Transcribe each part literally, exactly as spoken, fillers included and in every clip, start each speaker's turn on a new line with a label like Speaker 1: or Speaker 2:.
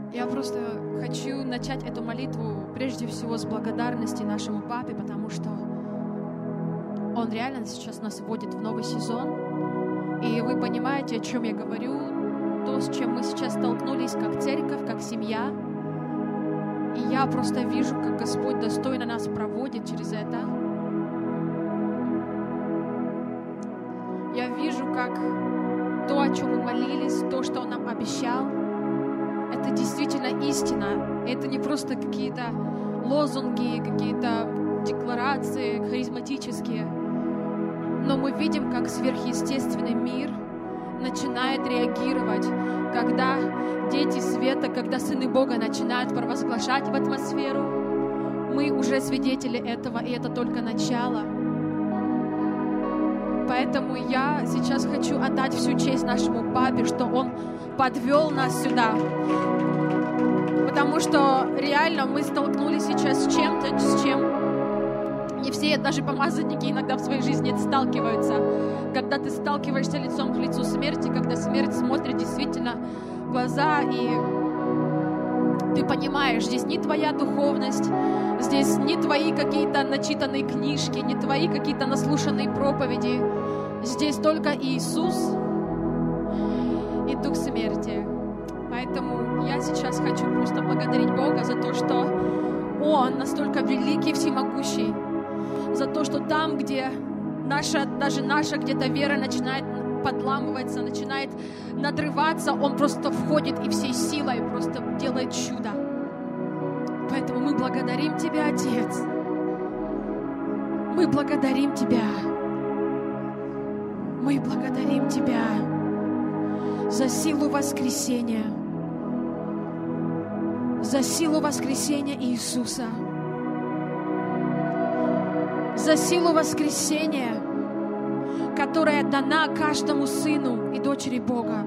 Speaker 1: Я просто хочу начать эту молитву прежде всего с благодарности нашему папе, потому что он реально сейчас нас вводит в новый сезон. И вы понимаете, о чем я говорю, то, с чем мы сейчас столкнулись как церковь, как семья. И я просто вижу, как Господь достойно нас проводит через это. Я вижу, как то, о чем мы молились, то, что Он нам обещал, это действительно истина. Это не просто какие-то лозунги, какие-то декларации харизматические. Но мы видим, как сверхъестественный мир начинает реагировать, когда дети света, когда сыны Бога начинают провозглашать в атмосферу. Мы уже свидетели этого, и это только начало. Поэтому я сейчас хочу отдать всю честь нашему папе, что он подвел нас сюда. Потому что реально мы столкнулись сейчас с чем-то, с чем не все, даже помазанники иногда в своей жизни сталкиваются. Когда ты сталкиваешься лицом к лицу смерти, когда смерть смотрит действительно в глаза, и ты понимаешь, здесь не твоя духовность, здесь не твои какие-то начитанные книжки, не твои какие-то наслушанные проповеди. Здесь только Иисус и Дух смерти. Поэтому я сейчас хочу просто благодарить Бога за то, что Он настолько великий, всемогущий, за то, что там, где наша, даже наша где-то вера начинает подламываться, начинает надрываться, Он просто входит и всей силой просто делает чудо. Поэтому мы благодарим Тебя, Отец. Мы благодарим Тебя. Мы благодарим Тебя за силу воскресения, за силу воскресения Иисуса, за силу воскресения, которая дана каждому сыну и дочери Бога.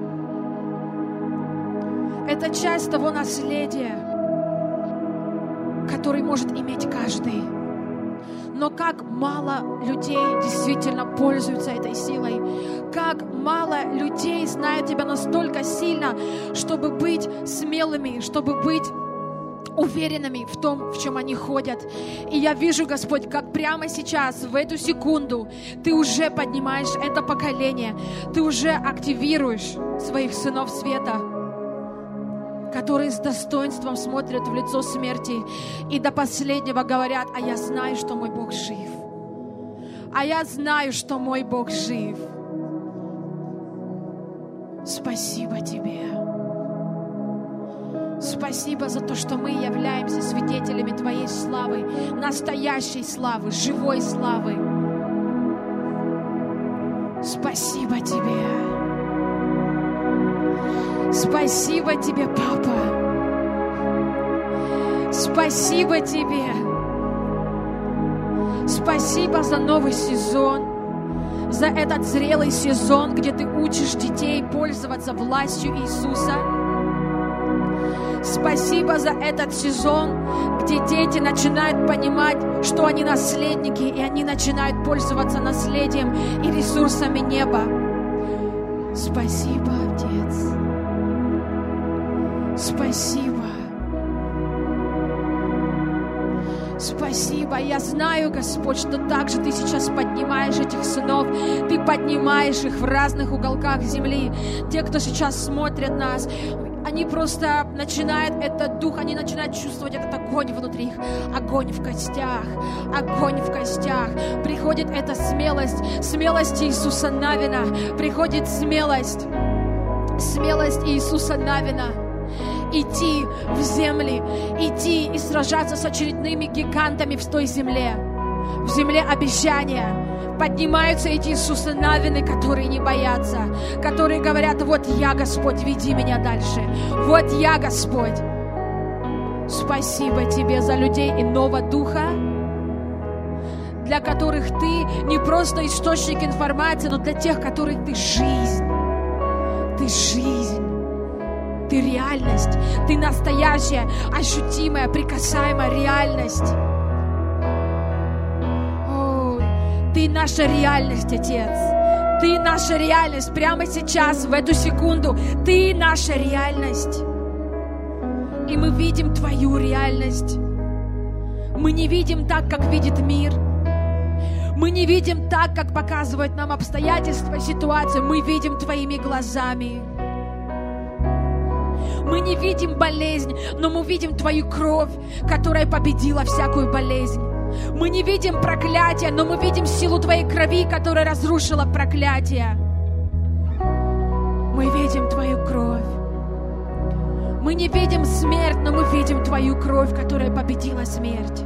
Speaker 1: Это часть того наследия, который может иметь каждый. Но как мало людей действительно пользуются этой силой. Как мало людей знают Тебя настолько сильно, чтобы быть смелыми, чтобы быть уверенными в том, в чем они ходят. И я вижу, Господь, как прямо сейчас, в эту секунду, Ты уже поднимаешь это поколение, Ты уже активируешь своих сынов света, которые с достоинством смотрят в лицо смерти и до последнего говорят: а я знаю, что мой Бог жив. А я знаю, что мой Бог жив. Спасибо Тебе. Спасибо за то, что мы являемся свидетелями Твоей славы, настоящей славы, живой славы. Спасибо Тебе. Спасибо Тебе, Папа. Спасибо Тебе. Спасибо за новый сезон, за этот зрелый сезон, где Ты учишь детей пользоваться властью Иисуса. Спасибо за этот сезон, где дети начинают понимать, что они наследники, и они начинают пользоваться наследием и ресурсами неба. Спасибо, Отец. Спасибо. Спасибо. Я знаю, Господь, что также Ты сейчас поднимаешь этих сынов. Ты поднимаешь их в разных уголках земли. Те, кто сейчас смотрят нас, они просто начинают этот дух, они начинают чувствовать этот огонь внутри их. Огонь в костях, огонь в костях. Приходит эта смелость, смелость Иисуса Навина. Приходит смелость, смелость Иисуса Навина. Идти в земли, идти и сражаться с очередными гигантами в той земле, в земле обещания. Поднимаются эти Иисусы Навины, которые не боятся, которые говорят: вот я, Господь, веди меня дальше, вот я, Господь. Спасибо Тебе за людей иного духа, для которых Ты не просто источник информации, но для тех, которых Ты жизнь, Ты жизнь. Ты реальность, Ты настоящая, ощутимая, прикасаемая реальность. О, Ты наша реальность, Отец. Ты наша реальность прямо сейчас, в эту секунду. Ты наша реальность. и мы видим Твою реальность. Мы не видим так, как видит мир. Мы не видим так, как показывают нам обстоятельства, ситуации. Мы видим Твоими глазами. Мы не видим болезнь, но мы видим Твою кровь, которая победила всякую болезнь. Мы не видим проклятие, но мы видим силу Твоей крови, которая разрушила проклятие. Мы видим Твою кровь. Мы не видим смерть, но мы видим Твою кровь, которая победила смерть.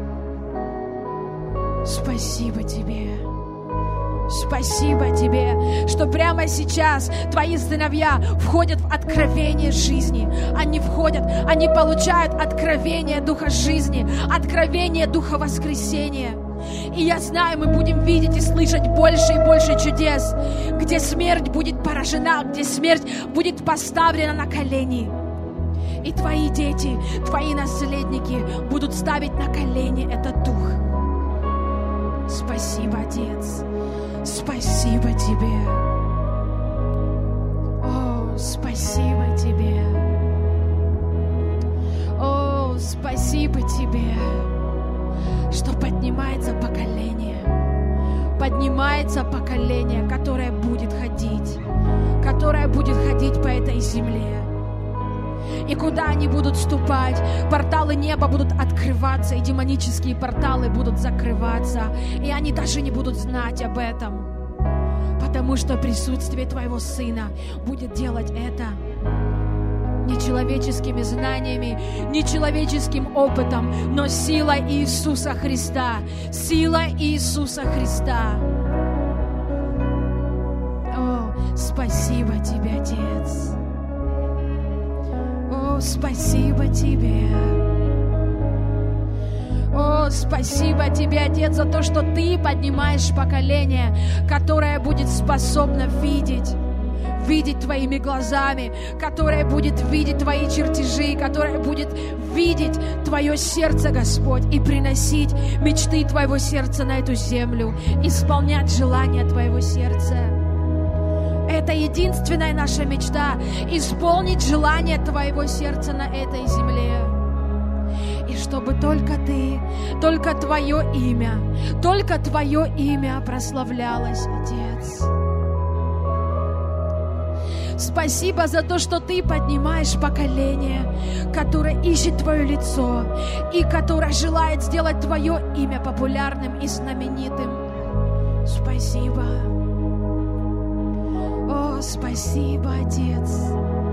Speaker 1: Спасибо Тебе. Спасибо Тебе, что прямо сейчас Твои сыновья входят в откровение жизни. Они входят, они получают откровение Духа жизни, откровение Духа воскресения. И я знаю, мы будем видеть и слышать больше и больше чудес, где смерть будет поражена, где смерть будет поставлена на колени. И Твои дети, Твои наследники будут ставить на колени этот Дух. Спасибо, Отец. Спасибо Тебе. О, спасибо Тебе. О, спасибо Тебе, что поднимается поколение. Поднимается поколение, которое будет ходить, которое будет ходить по этой земле. И куда они будут вступать, порталы неба будут открываться, и демонические порталы будут закрываться, и они даже не будут знать об этом, потому что присутствие Твоего Сына будет делать это не человеческими знаниями, не человеческим опытом, но сила Иисуса Христа, сила Иисуса Христа. О, спасибо Тебе, Отец. О, спасибо Тебе. О, спасибо Тебе, Отец, за то, что Ты поднимаешь поколение, которое будет способно видеть, видеть Твоими глазами, которое будет видеть Твои чертежи, которое будет видеть Твое сердце, Господь, и приносить мечты Твоего сердца на эту землю, исполнять желания Твоего сердца. Это единственная наша мечта — исполнить желание Твоего сердца на этой земле. И чтобы только Ты, только Твое имя, только Твое имя прославлялось, Отец. Спасибо за то, что Ты поднимаешь поколение, которое ищет Твое лицо и которое желает сделать Твое имя популярным и знаменитым. Спасибо. О, спасибо, Отец.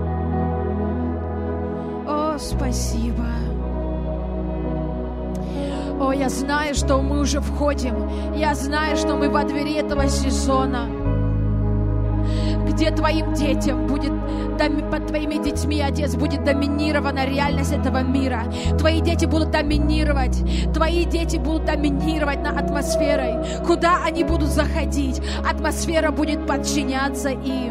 Speaker 1: О, спасибо. О, я знаю, что мы уже входим. Я знаю, что мы во двери этого сезона, где Твоим детям будет, под Твоими детьми, Отец, будет доминирована реальность этого мира. Твои дети будут доминировать. Твои дети будут доминировать над атмосферой. Куда они будут заходить, атмосфера будет подчиняться им.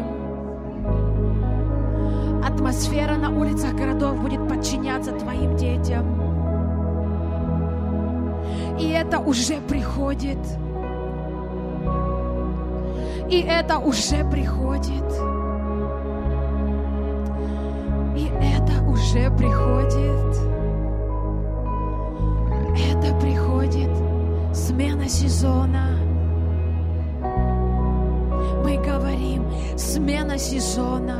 Speaker 1: Атмосфера на улицах городов будет подчиняться Твоим детям. И это уже приходит. И это уже приходит. И это уже приходит. Это приходит. Смена сезона. Мы говорим, смена сезона.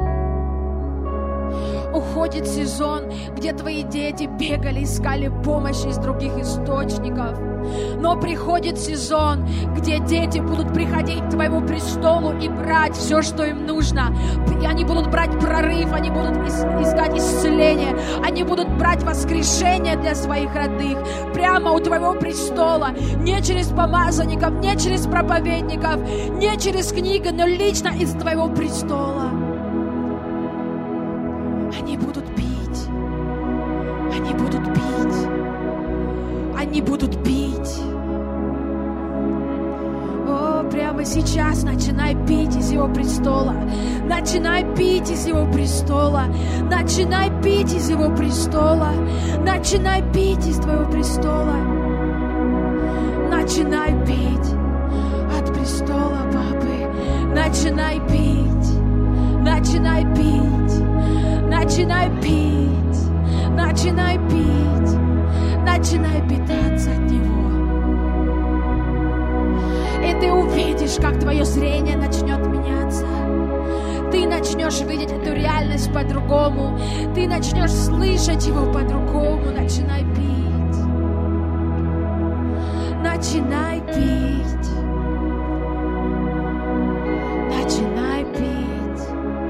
Speaker 1: Уходит сезон, где Твои дети бегали, искали помощи из других источников. Но приходит сезон, где дети будут приходить к Твоему престолу и брать все, что им нужно. И они будут брать прорыв, они будут искать исцеление, они будут брать воскрешение для своих родных прямо у Твоего престола. Не через помазанников, не через проповедников, не через книги, но лично из Твоего престола. Они будут пить. Они будут пить. Они будут пить. О, прямо сейчас начинай пить из Его престола. Начинай пить из Его престола. Начинай пить из Его престола. Начинай пить из Твоего престола. Начинай пить от престола, Папы. Начинай пить. Начинай пить. Начинай пить. начинай пить, начинай питаться от Него. И ты увидишь, как твое зрение начнет меняться. Ты начнешь видеть эту реальность по-другому. Ты начнешь слышать Его по-другому. Начинай пить. Начинай пить. Начинай пить.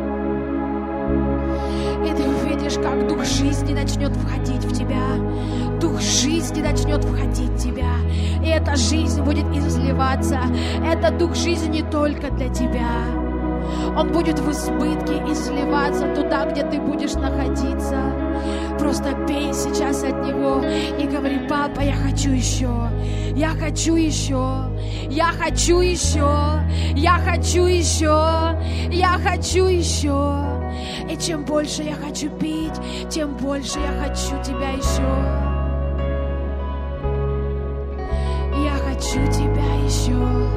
Speaker 1: И ты увидишь, как дух жизни начнет входить в тебя. Дух жизни начнет входить в тебя. И эта жизнь будет изливаться. Это дух жизни не только для тебя. Он будет в избытке изливаться туда, где ты будешь находиться. Просто пей сейчас от Него и говори: папа, я хочу еще, я хочу еще, я хочу еще, я хочу еще, я хочу еще. И чем больше я хочу пить, тем больше я хочу Тебя еще. Я хочу Тебя еще.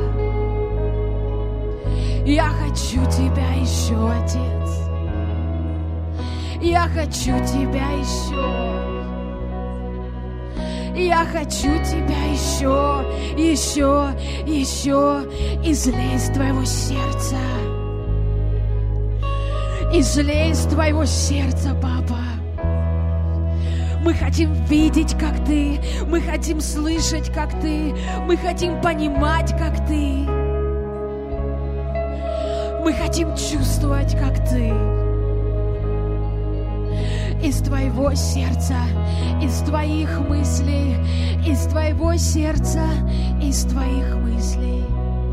Speaker 1: Я хочу Тебя еще, Отец. Я хочу Тебя еще. Я хочу Тебя еще, еще, еще. Излей из Твоего сердца. Излей из Твоего сердца, Папа. Мы хотим видеть, как Ты. Мы хотим слышать, как Ты. Мы хотим понимать, как Ты. Мы хотим чувствовать, как Ты. Из Твоего сердца, из Твоих мыслей, из Твоего сердца, из Твоих мыслей.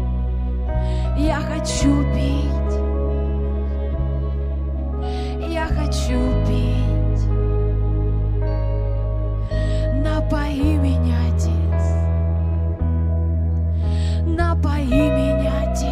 Speaker 1: Я хочу пить. Я хочу пить. Напои меня, Отец. Напои меня, Отец.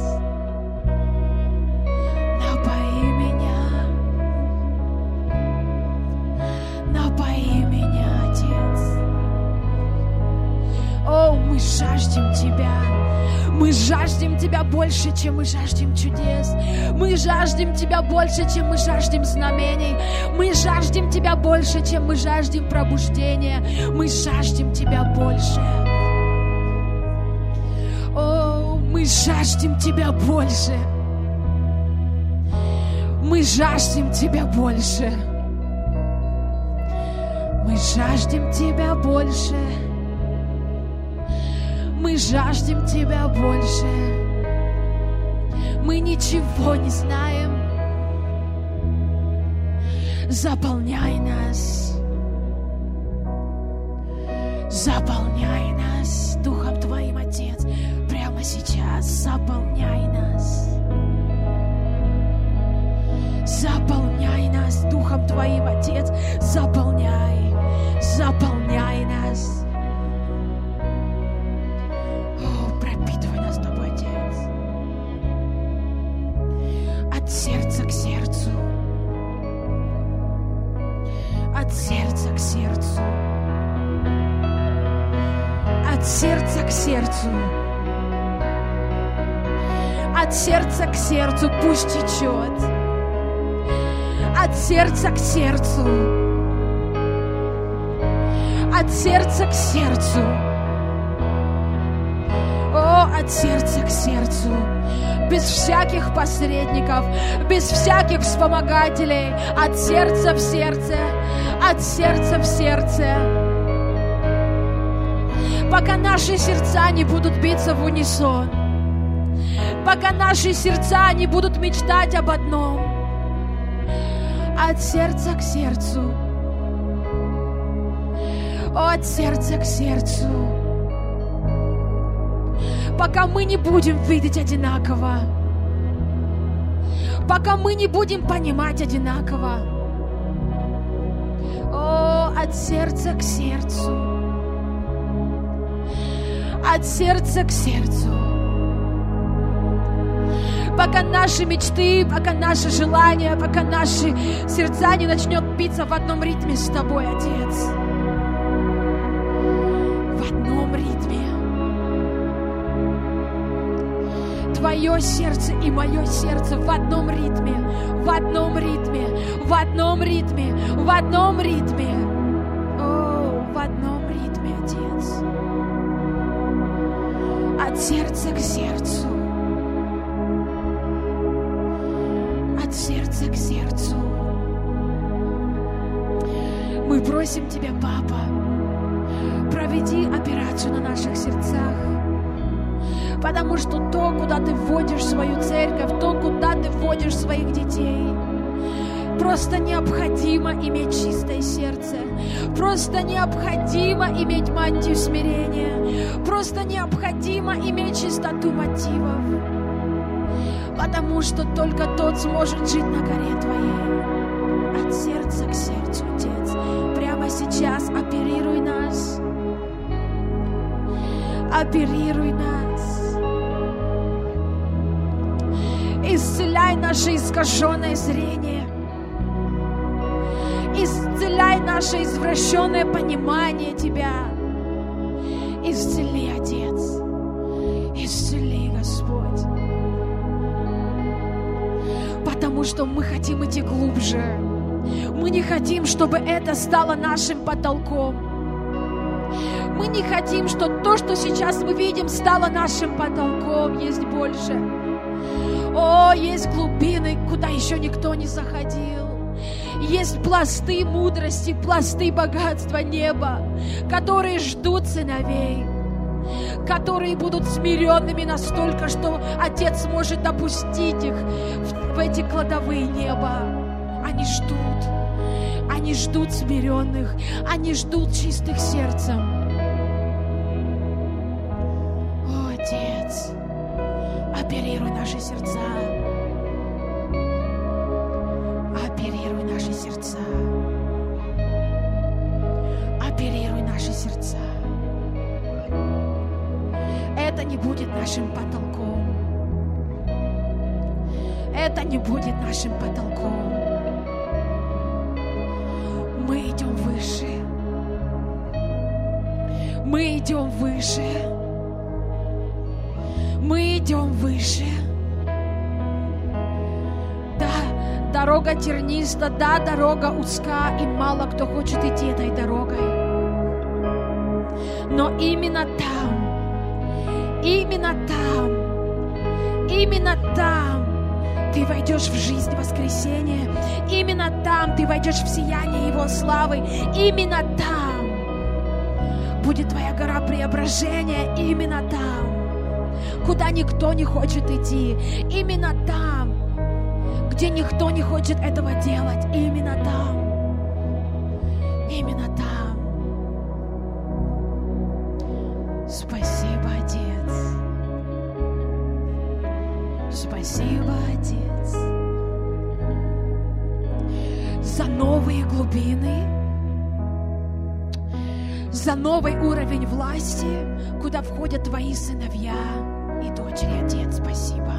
Speaker 1: Мы жаждем Тебя. Мы жаждем Тебя больше, чем мы жаждем чудес. Мы жаждем Тебя больше, чем мы жаждем знамений. Мы жаждем Тебя больше, чем мы жаждем пробуждения. Мы жаждем Тебя больше. О, мы жаждем Тебя больше. Мы жаждем Тебя больше. Мы жаждем Тебя больше. Мы жаждем Тебя больше. Мы ничего не знаем. Заполняй нас. Заполняй нас Духом Твоим, Отец. Прямо сейчас заполняй нас. Заполняй нас Духом Твоим, Отец. Заполняй. Заполняй нас. Сердца к сердцу, от сердца к сердцу, от сердца к сердцу, от сердца к сердцу пусть течет, от сердца к сердцу, от сердца к сердцу, о, от сердца к сердцу. Без всяких посредников, без всяких вспомогателей, от сердца в сердце, от сердца в сердце. Пока наши сердца не будут биться в унисон, пока наши сердца не будут мечтать об одном, от сердца к сердцу, от сердца к сердцу. Пока мы не будем видеть одинаково, пока мы не будем понимать одинаково. О, от сердца к сердцу, от сердца к сердцу. Пока наши мечты, пока наши желания, пока наши сердца не начнет биться в одном ритме с Тобой, Отец. В одном ритме. Твое сердце и мое сердце в одном ритме, в одном ритме, в одном ритме, в одном ритме. О, в одном ритме, Отец. От сердца к сердцу. От сердца к сердцу. Мы просим Тебя, Папа, проведи операцию на наших сердцах. Потому что то, куда Ты вводишь свою церковь, то, куда Ты вводишь своих детей, просто необходимо иметь чистое сердце. Просто необходимо иметь мантию смирения. Просто необходимо иметь чистоту мотивов. Потому что только тот сможет жить на горе Твоей. От сердца к сердцу, Отец. Прямо сейчас оперируй нас. Оперируй нас. Исцеляй наше искаженное зрение. Исцеляй наше извращенное понимание Тебя. Исцели, Отец. Исцели, Господь. Потому что мы хотим идти глубже. Мы не хотим, чтобы это стало нашим потолком. Мы не хотим, чтобы то, что сейчас мы видим, стало нашим потолком. Есть больше. О, есть глубины, куда еще никто не заходил. Есть пласты мудрости, пласты богатства неба, которые ждут сыновей, которые будут смиренными настолько, что Отец может допустить их в, в эти кладовые неба. Они ждут, они ждут смиренных, они ждут чистых сердцем. О, Отец, оперируй наши сердца. Оперируй наши сердца. Оперируй наши сердца. Это не будет нашим потолком. Это не будет нашим потолком. Мы идем выше. Мы идем выше. Мы идем выше. Да, дорога терниста, да, дорога узка, и мало кто хочет идти этой дорогой. Но именно там, именно там, именно там ты войдешь в жизнь воскресения. Именно там ты войдешь в сияние Его славы. Именно там будет твоя гора преображения. Именно там, куда никто не хочет идти. Именно там, где никто не хочет этого делать. Именно там. Именно там. Спасибо, Отец. Спасибо, Отец, за новые глубины, за новый уровень власти, куда входят Твои сыновья и дочери, Отец. Спасибо.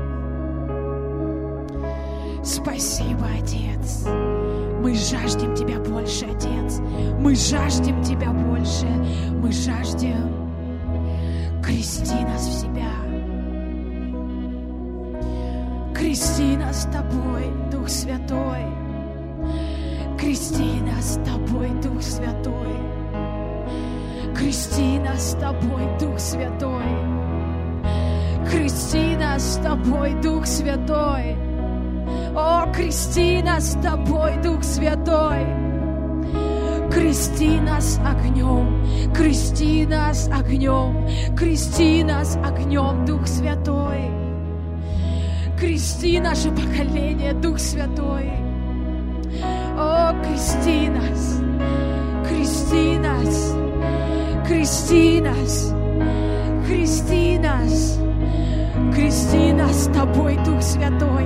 Speaker 1: Спасибо, Отец. Мы жаждем Тебя больше, Отец. Мы жаждем Тебя больше. Мы жаждем. Крести нас в себя. Крести нас с Тобой, Дух Святой. Крести нас с Тобой, Дух Святой. Крести нас с Тобой, Дух Святой. Крести нас с Тобой, Дух Святой. О, крести нас с Тобой, Дух Святой. Крести нас огнем, крести нас огнем, крести нас огнем, Дух Святой. Крести наше поколение, Дух Святой. О, крести нас, крести нас, крести нас, крести нас, крести нас с Тобой, Дух Святой.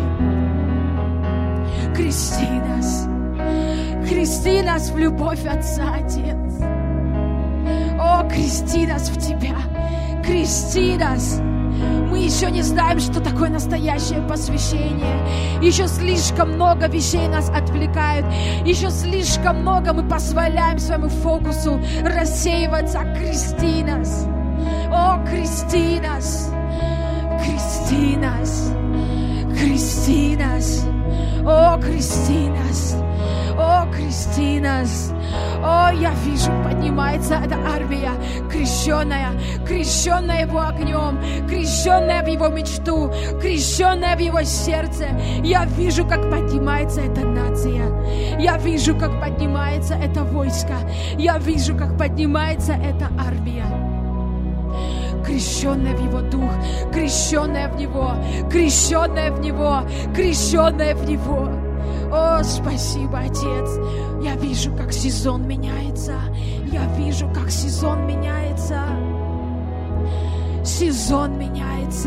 Speaker 1: Крести нас, крести нас в любовь Отца, Отец. О, крести нас в Тебя, крести нас. Мы еще не знаем, что такое настоящее посвящение. Еще слишком много вещей нас отвлекают. Еще слишком много мы позволяем своему фокусу рассеиваться. Крести нас. О, крести нас. Крести нас. Крести нас. О, крести нас. О, крести нас. О, я вижу, поднимается эта армия, крещенная, крещенная Его огнем, крещенная в Его мечту, крещенная в Его сердце. Я вижу, как поднимается эта нация. Я вижу, как поднимается это войско. Я вижу, как поднимается эта армия. Крещенная в Его дух, крещенная в Него, крещенная в Него, крещенная в Него. О, спасибо, Отец. Я вижу, как сезон меняется. Я вижу, как сезон меняется. Сезон меняется.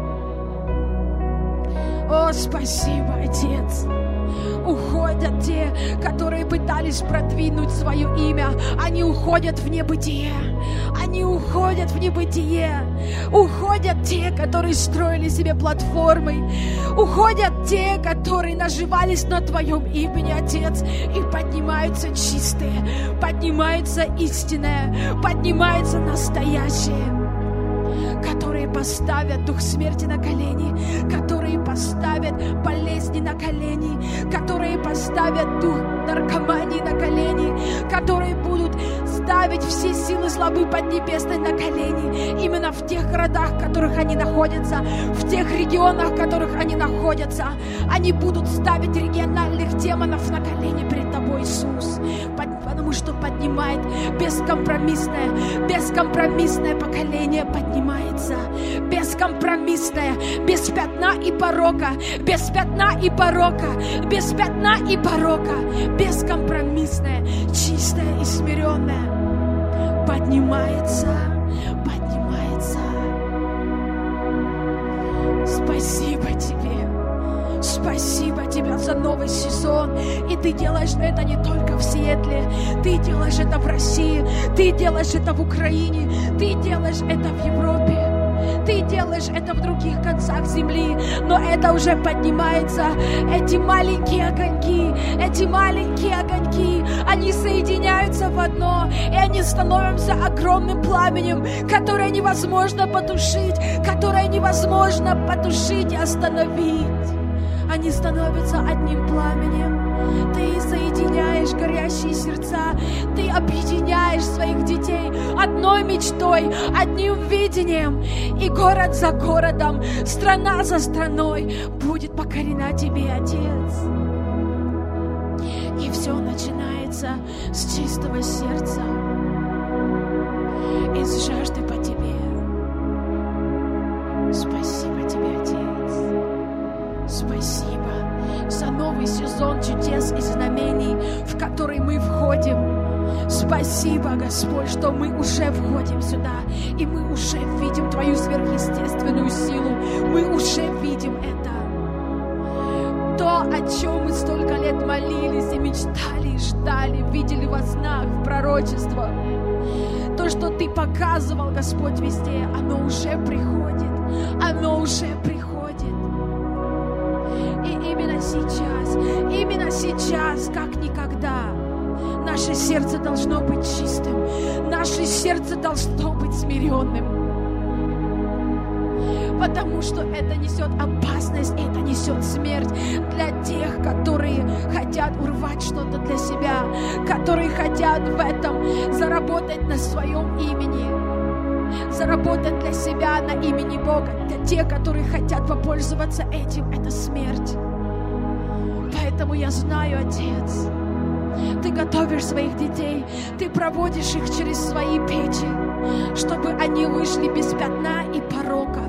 Speaker 1: О, спасибо, Отец. Уходят те, которые пытались продвинуть свое имя. Они уходят в небытие. Они уходят в небытие. Уходят те, которые строили себе платформы. Уходят те, которые наживались на Твоем имени, Отец. И поднимаются чистые, поднимаются истинные, поднимаются настоящие, которые поставят дух смерти на колени, которые поставят болезни на колени, которые поставят дух наркомании на колени, которые будут ставить все силы злобы поднебесной на колени. Именно в тех городах, в которых они находятся, в тех регионах, в которых они находятся, они будут ставить региональных демонов на колени перед Тобой, Иисус, потому что поднимает бескомпромиссное, бескомпромиссное поколение поднимается, бескомпромиссное, без пятна и порока, без пятна и порока, без пятна и порока, бескомпромиссное, чистое и смиренное поднимается, поднимается. Спасибо Тебе. Спасибо Тебе за новый сезон. И Ты делаешь это не только в Сиэтле. Ты делаешь это в России. Ты делаешь это в Украине. Ты делаешь это в Европе. Ты делаешь это в других концах земли. Но это уже поднимается. Эти маленькие огоньки, эти маленькие огоньки, они соединяются в одно. И они становятся огромным пламенем, которое невозможно потушить, которое невозможно потушить и остановить. Они становятся одним пламенем. Ты соединяешь горящие сердца. Ты объединяешь своих детей одной мечтой, одним видением. И город за городом, страна за страной будет покорена Тебе, Отец. И все начинается с чистого сердца, из жажды по Тебе. Спасибо Тебе, Отец. Спасибо за новый сезон чудес и знамений, в который мы входим. Спасибо, Господь, что мы уже входим сюда, и мы уже видим Твою сверхъестественную силу. Мы уже видим это. То, о чем мы столько лет молились и мечтали, и ждали, видели во снах, в пророчествах. То, что Ты показывал, Господь, везде, оно уже приходит. Оно уже приходит. И именно сейчас, именно сейчас, как никогда, наше сердце должно быть чистым, наше сердце должно быть смиренным, потому что это несет опасность, и это несет смерть для тех, которые хотят урвать что-то для себя, которые хотят в этом заработать на своем имени, заработать для себя на имени Бога. Для тех, которые хотят попользоваться этим, это смерть. Поэтому я знаю, Отец, Ты готовишь своих детей, Ты проводишь их через свои печи, чтобы они вышли без пятна и порока.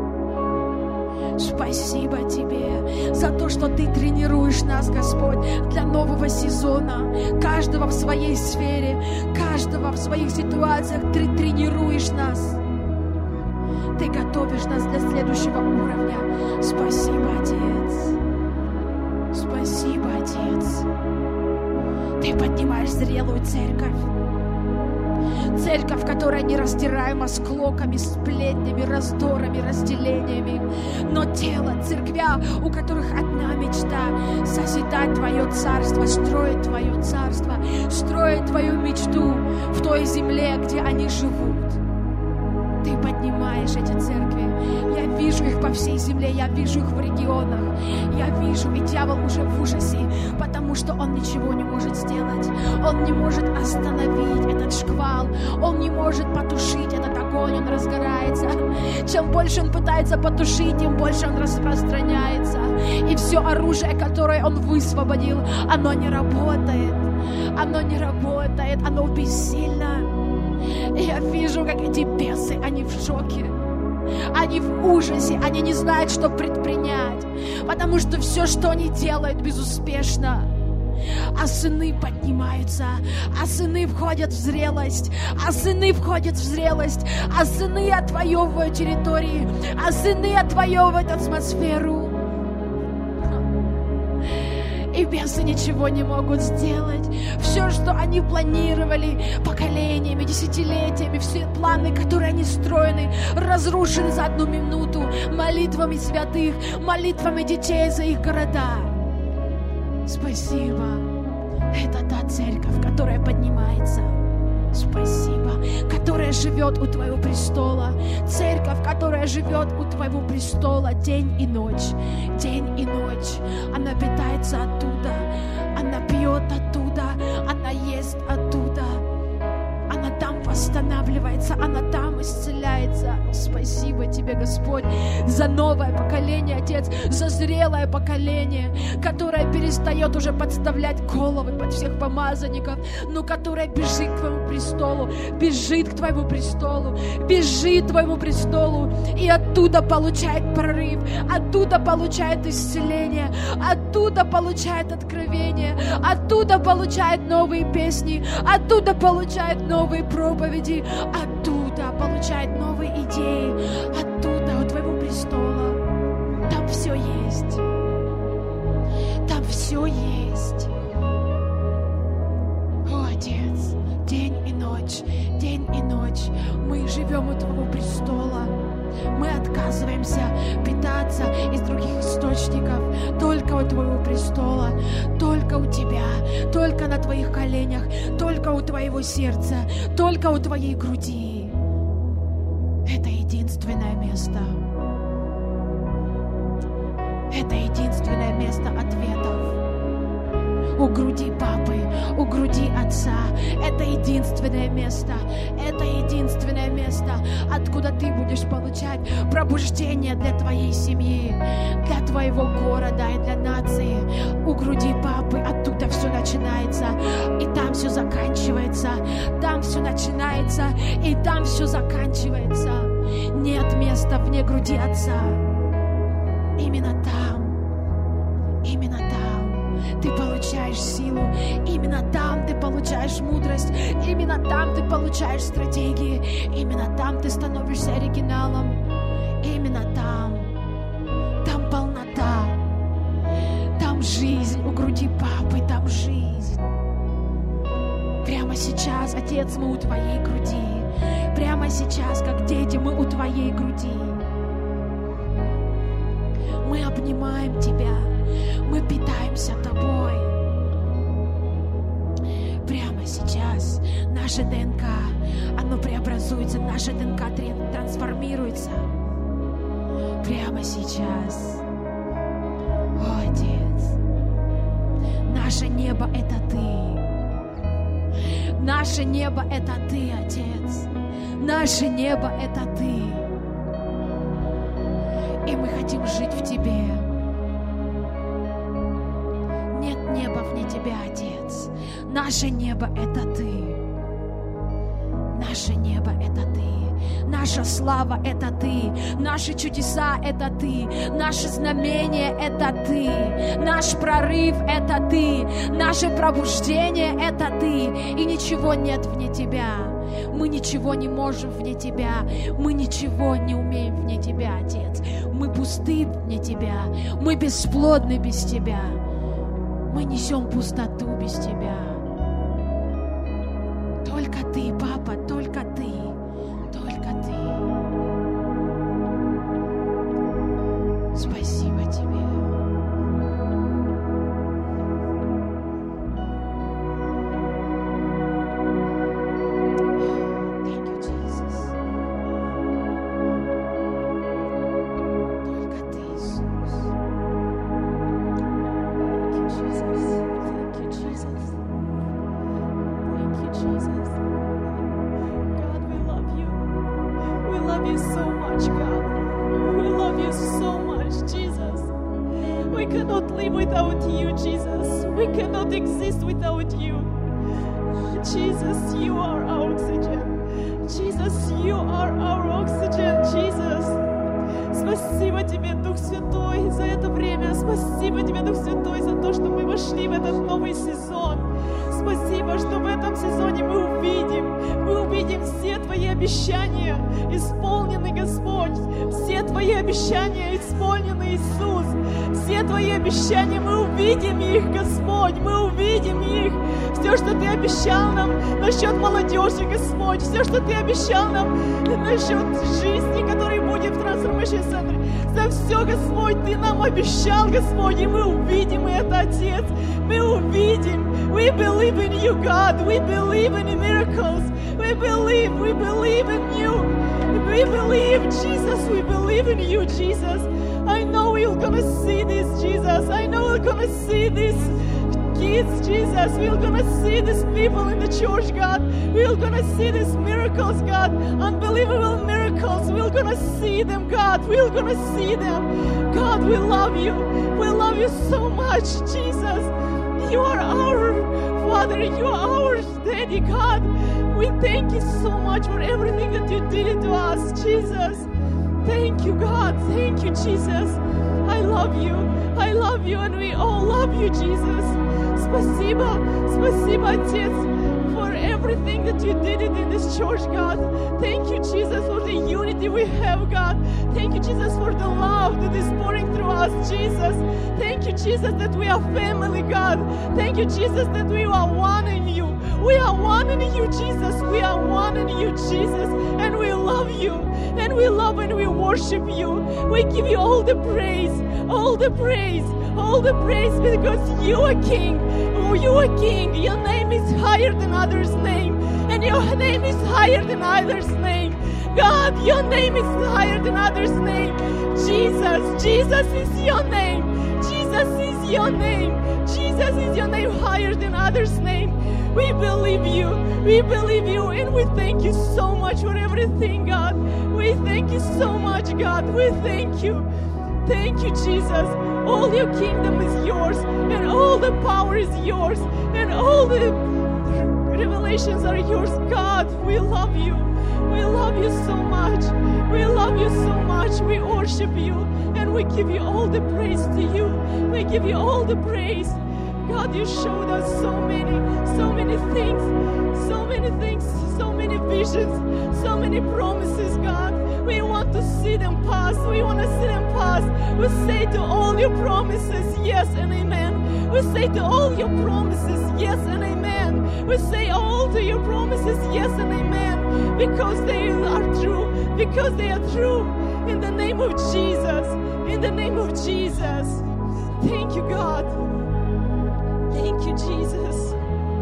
Speaker 1: Спасибо Тебе за то, что Ты тренируешь нас, Господь, для нового сезона. Каждого в своей сфере, каждого в своих ситуациях Ты тренируешь нас. Ты готовишь нас для следующего уровня. Спасибо, Отец. Спасибо, Отец. Ты поднимаешь зрелую церковь. Церковь, которая не раздираема склоками, сплетнями, раздорами, разделениями, но тело, церквя, у которых одна мечта — созидать Твое царство, строить Твое царство, строить Твою мечту в той земле, где они живут. Ты поднимаешь эти церкви. Я
Speaker 2: вижу их по всей земле, я вижу их в регионах. Я вижу, и дьявол уже в ужасе, потому что он ничего не может сделать. Он не может остановить этот шквал, он не может потушить этот огонь, он разгорается. Чем больше он пытается потушить, тем больше он распространяется. И все оружие, которое он высвободил, оно не работает. Оно не работает, оно бессильно. И я вижу, как эти бесы, они в шоке. Они в ужасе, они не знают, что предпринять, потому что все, что они делают, безуспешно. А сыны поднимаются, а сыны входят в зрелость, а сыны входят в зрелость, а сыны отвоевывают территории, а сыны отвоевывают атмосферу. И бесы ничего не могут сделать. Все, что они планировали поколениями, десятилетиями, все планы, которые они строили, разрушены за одну минуту молитвами святых, молитвами детей за их города. Спасибо. Это та церковь, которая поднимается. Спасибо, которая живет у Твоего престола. Церковь, которая живет у Твоего престола день и ночь. День и ночь. Она питается оттуда. Она пьет оттуда. Она ест оттуда. Она там восстанавливается. Она там исцеляется. Спасибо Тебе, Господь, за новое поколение, Отец, за зрелое поколение, которое перестает уже подставлять головы под всех помазанников, но которое бежит к Твоему престолу, бежит к Твоему престолу, бежит к Твоему престолу и оттуда получает прорыв, оттуда получает исцеление, оттуда получает откровение, оттуда получает новые песни, оттуда получает новые проповеди, оттуда получает новые идеи, оттуда, у Твоего престола. Там все есть. Там все есть. О, Отец, день и ночь, день и ночь мы живем у Твоего престола. Мы отказываемся питаться из других источников. Только у Твоего престола, только у Тебя, только на Твоих коленях, только у Твоего сердца, только у Твоей груди. Это единственное место. Это единственное место ответов. У груди папы, у груди отца. Это единственное место. Это единственное место, откуда ты будешь получать пробуждение для твоей семьи, для твоего города и для нации. У груди папы, оттуда все начинается, и там все заканчивается. Там все начинается, и там все заканчивается. Нет места вне груди отца. Именно там, именно там ты получаешь силу, именно там ты получаешь мудрость, именно там ты получаешь стратегии, именно там ты становишься оригиналом, именно там, там полнота, там жизнь, у груди папы, там жизнь. Прямо сейчас, Отец, мы у Твоей груди, прямо сейчас, как дети, мы у Твоей груди. Мы обнимаем Тебя, мы питаемся Тобой. Прямо сейчас наша ДНК, оно преобразуется, наша ДНК трансформируется. Прямо сейчас. О, Отец, наше небо — это Ты. Наше небо — это Ты, Отец. Наше небо — это Ты. И мы хотим жить в Тебе. Нет неба вне Тебя, Отец. Наше небо — это Ты. Наше небо — это Ты. Наша слава — это Ты. Наши чудеса — это Ты. Наши знамения — это Ты. Наш прорыв — это Ты. Наше пробуждение — это Ты. И ничего нет вне Тебя. Мы ничего не можем вне Тебя. Мы ничего не умеем вне Тебя, Отец. Мы пусты вне Тебя. Мы бесплодны без Тебя. Мы несем пустоту без Тебя. Только Ты, Папа, только Ты. Только Ты. Спасибо Тебе. Thank you, Jesus. Jesus. God, we love you. We love you so much, God. We love you so much, Jesus. We cannot live without you, Jesus. We cannot exist without you. Jesus, you are our oxygen. Jesus, you are our oxygen, Jesus. Спасибо Тебе, Дух Святой, за это время. Спасибо Тебе, Дух Святой, за то, что мы вошли в этот новый сезон. Спасибо, что в этом сезоне мы увидим, мы увидим все Твои обещания исполнены, Господь. Все Твои обещания исполнены, Иисус. Все Твои обещания, мы увидим их, Господь, мы увидим их. Все, что Ты обещал нам насчет молодежи, Господь, все, что Ты обещал нам насчет жизни, которая будет в Transformation Center, за все, Господь, Ты нам обещал, Господь, и мы увидим это, Отец, мы увидим. We believe in you, God. We believe in miracles. We believe, we believe in you. We believe, Jesus, we believe in you, Jesus. I know we're gonna see this, Jesus. I know we're gonna see this. Kids, Jesus, we're gonna see these people in the church, God. We're gonna see these miracles, God. Unbelievable miracles. We're gonna see them, God. We're gonna see them. God, we love you. We love you so much, Jesus. You are our Father. You are our Daddy, God. We thank you so much for everything that you did to us, Jesus. Thank you, God. Thank you, Jesus. I love you. I love you, and we all love you, Jesus. Спасибо, спасибо, Отец, for everything that you did in this church, God. Thank you, Jesus, for the unity we have, God. Thank you, Jesus, for the love that is pouring through us, Jesus. Thank you, Jesus, that we are family, God. Thank you, Jesus, that we are one in you. We are one in you, Jesus. We are one in you, Jesus. And we love you. And we love and we worship you. We give you all the praise, all the praise, all the praise because you are King. Oh, you are King. Your name is higher than others' name. And your name is higher than others' name. God, your name is higher than others' name. Jesus, Jesus is your name. Jesus is your name. Jesus is your name higher than others' name. We believe you. We believe you. And we thank you so much for everything, God. We thank you so much, God. We thank you. Thank you, Jesus. All your kingdom is yours. And all the power is yours. And all the revelations are yours. God, we love you. We love you so much. We love you so much. We worship you. And we give you all the praise to you. We give you all the praise. God, you showed us so many, so many things, so many things, so many visions, so many promises, God. We want to see them pass. We want to see them pass. We say to all your promises, yes and amen. We say to all your promises, yes and amen. We say all to your promises, yes and amen, because they are true, because they are true. In the name of Jesus, in the name of Jesus. Thank you, God. Thank you, Jesus.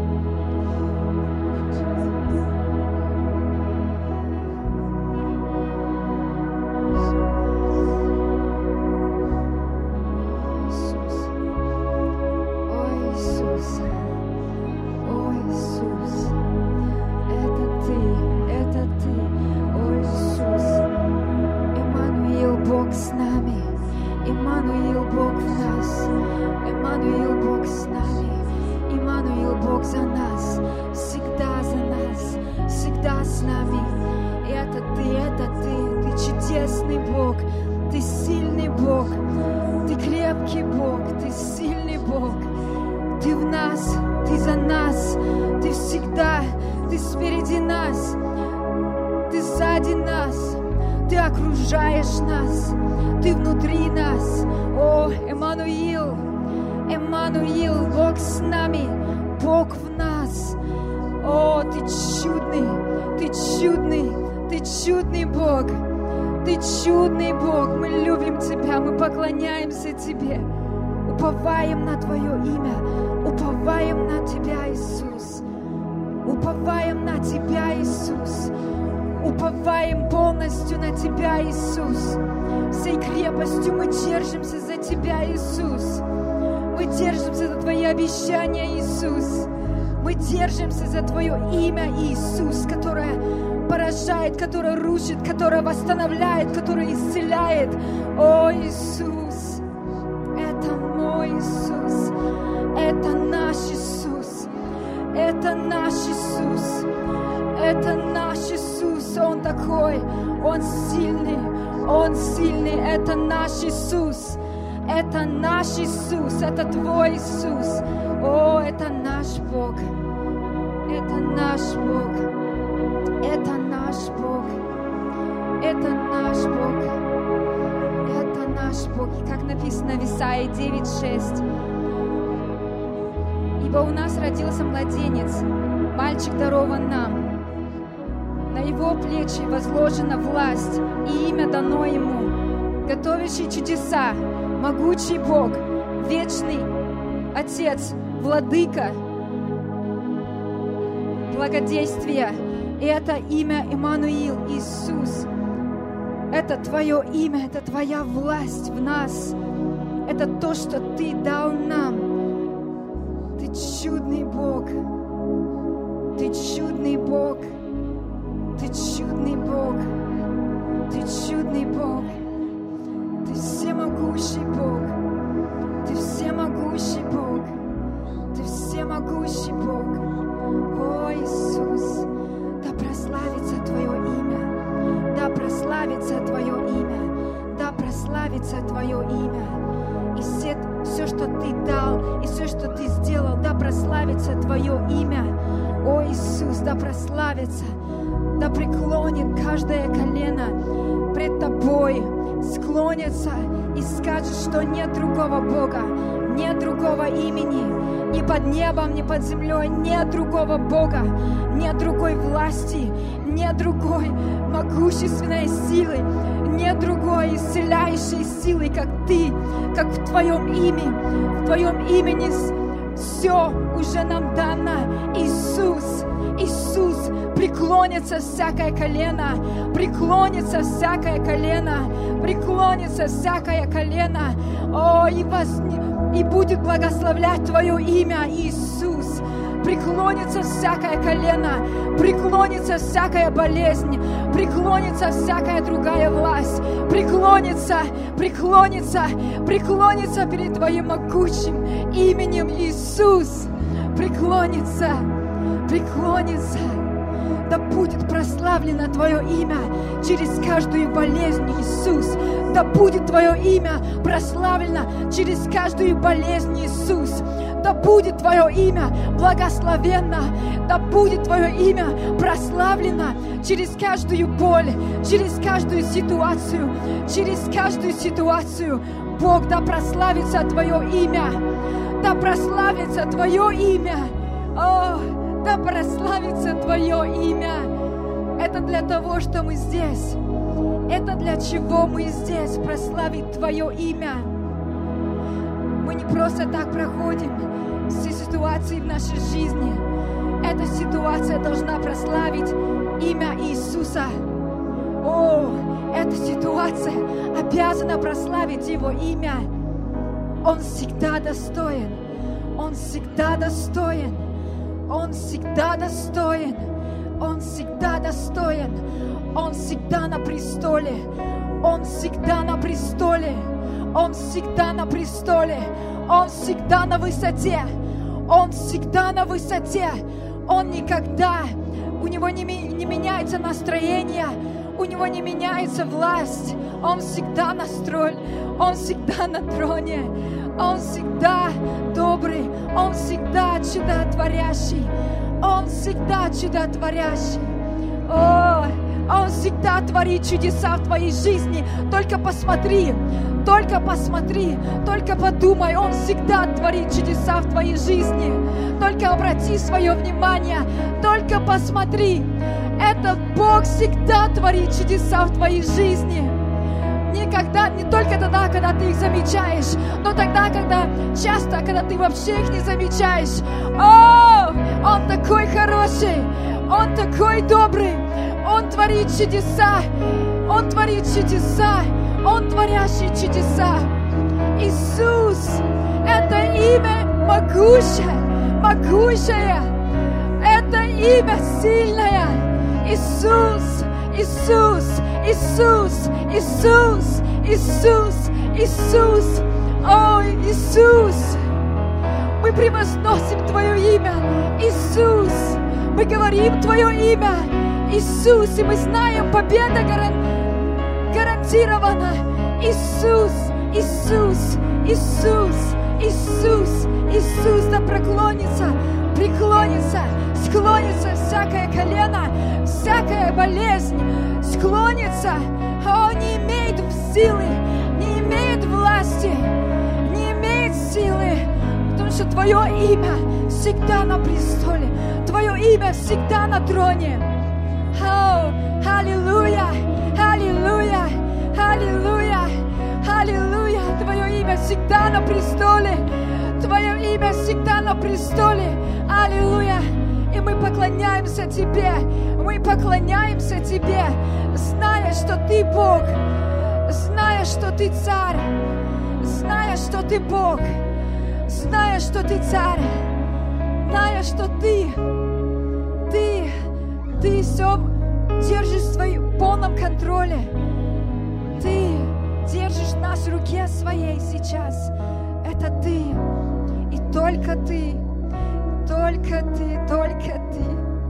Speaker 3: Поклоняемся Тебе, уповаем на Твое имя, уповаем на Тебя, Иисус, уповаем на Тебя, Иисус, уповаем полностью на Тебя, Иисус. Всей крепостью мы держимся за Тебя, Иисус. Мы держимся за Твои обещания, Иисус. Мы держимся за Твое имя, Иисус, которое поражает, которое рушит, которое восстанавливает, которое исцеляет. О, Иисус, это мой Иисус, это наш Иисус, это наш Иисус, это наш Иисус. Он такой, Он сильный, Он сильный, это наш Иисус. Это наш Иисус, это Твой Иисус. О, это наш Бог. Это наш Бог. Это наш Бог. Это наш Бог. Это наш Бог. И как написано в Исаии девять шесть. Ибо у нас родился младенец, мальчик дарован нам. На его плечи возложена власть, и имя дано ему, готовящий чудеса, могучий Бог, вечный Отец, Владыка, благодействие. И это имя Иммануил, Иисус. Это Твое имя, это Твоя власть в нас. Это то, что Ты дал нам. Ты чудный Бог. Ты чудный Бог. Ты чудный Бог. Ты чудный Бог. Ты всемогущий Бог. Ты всемогущий Бог. Ты всемогущий Бог. О, Иисус, да прославится Твое имя. Да прославится Твое имя. Да прославится Твое имя. И все, все, что Ты дал, и все, что Ты сделал, да прославится Твое имя. О, Иисус, да прославится. Да преклонит каждое колено пред Тобой, склонится и скажет, что нет другого Бога, нет другого имени, ни под небом, ни под землей, нет другого Бога, нет другой власти, нет другой могущественной силы, нет другой исцеляющей силы, как Ты, как в Твоем имени, в Твоем имени все уже нам дано. Иисус, Иисус, преклонится всякое колено, преклонится всякое колено, преклонится всякое колено, о, и, вас, и будет благословлять Твое имя, Иисус. Преклонится всякое колено, преклонится всякая болезнь, преклонится всякая другая власть, преклонится, преклонится, преклонится перед Твоим могучим именем, Иисус. Преклонится, преклонится. Да будет прославлено Твое имя через каждую болезнь, Иисус. Да будет Твое имя прославлено через каждую болезнь, Иисус. Да будет Твое имя благословенно. Да будет Твое имя прославлено через каждую боль, через каждую ситуацию, через каждую ситуацию. Бог, да прославится Твое имя. Да прославится Твое имя. О, да прославится Твое имя. Это для того, что мы здесь. Это для чего мы здесь, прославить Твое имя. Мы не просто так проходим все ситуации в нашей жизни. Эта ситуация должна прославить имя Иисуса. О, эта ситуация обязана прославить Его имя. Он всегда достоин. Он всегда достоин. Он всегда достоин. Он всегда достоин. Он всегда на престоле. Он всегда на престоле. Он всегда на престоле. Он всегда на высоте. Он всегда на высоте. Он никогда, у него не, не меняется настроение, у него не меняется власть. Он всегда настроен, он всегда на троне. Он всегда добрый, Он всегда чудотворящий, Он всегда чудотворящий. О, Он всегда творит чудеса в твоей жизни. Только посмотри, только посмотри, только подумай, Он всегда творит чудеса в твоей жизни. Только обрати свое внимание, только посмотри. Этот Бог всегда творит чудеса в твоей жизни. Никогда, не только тогда, когда ты их замечаешь, но тогда, когда часто, когда ты вообще их не замечаешь. О, Он такой хороший, Он такой добрый, Он творит чудеса, Он творит чудеса, Он творящий чудеса. Иисус, это имя могущее, могущее, имя сильное. Иисус, Иисус, Иисус, Иисус, Иисус, Иисус. Ой, Иисус, мы превозносим Твое имя. Иисус, мы говорим Твое имя. Иисус, и мы знаем, победа гаран... гарантирована. Иисус, Иисус, Иисус, Иисус, Иисус, да преклонится, преклонится, склонится всякое колено, всякая болезнь склонится. О, не имеет силы, не имеет власти, не имеет силы, потому что Твое имя всегда на престоле, Твое имя всегда на троне. О, аллилуйя, аллилуйя, аллилуйя, аллилуйя. Твое имя всегда на престоле, Твое имя всегда на престоле. Аллилуйя. И мы поклоняемся Тебе, мы поклоняемся Тебе, зная, что Ты Бог, зная, что Ты Царь, зная, что Ты Бог, зная, что Ты Царь, зная, что Ты, Ты, Ты все держишь в своем полном контроле. Ты держишь нас в руке своей сейчас. Это Ты, и только Ты, только Ты, только Ты.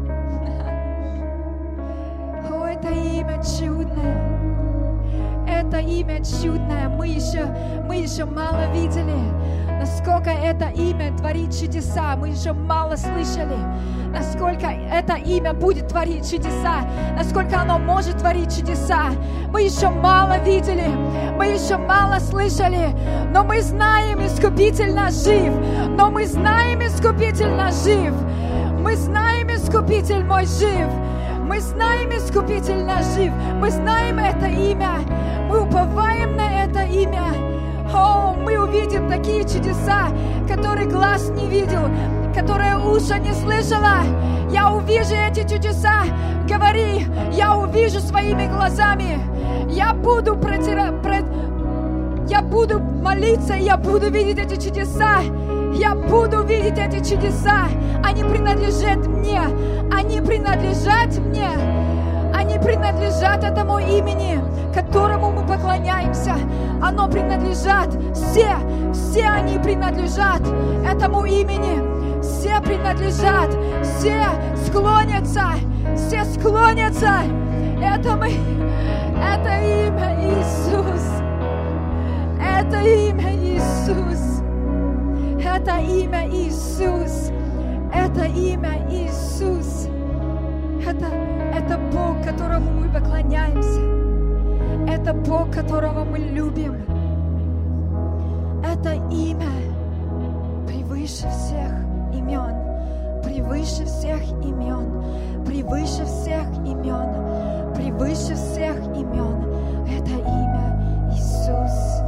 Speaker 3: О, это имя чудное. Это имя чудное. Мы еще, мы еще мало видели, насколько это имя творит чудеса. Мы еще мало слышали, насколько это имя будет творить чудеса, насколько оно может творить чудеса. Мы еще мало видели, мы еще мало слышали, но мы знаем, Искупитель наш жив. Но мы знаем, Искупитель наш жив. Мы знаем, Искупитель мой жив. Мы знаем, Искупитель наш жив. Мы знаем это имя. Мы уповаем на это имя. О, мы увидим такие чудеса, которые глаз не видел, которые уши не слышала. Я увижу эти чудеса. Говори, я увижу своими глазами. Я буду протира... Прот... Я буду молиться, и я буду видеть эти чудеса. Я буду видеть эти чудеса. Они принадлежат мне. Они принадлежат мне. Они принадлежат этому имени, которому мы поклоняемся. Оно принадлежат. Все, все они принадлежат этому имени. Все принадлежат. Все склонятся. Все склонятся. Это мы. Это имя Иисус. Это имя Иисус. Это имя Иисус. Это имя Иисус. Это, это Бог, которому мы поклоняемся. Это Бог, которого мы любим. Это имя превыше всех имен. Превыше всех имен. Превыше всех имен. Превыше всех имен. Это имя Иисус.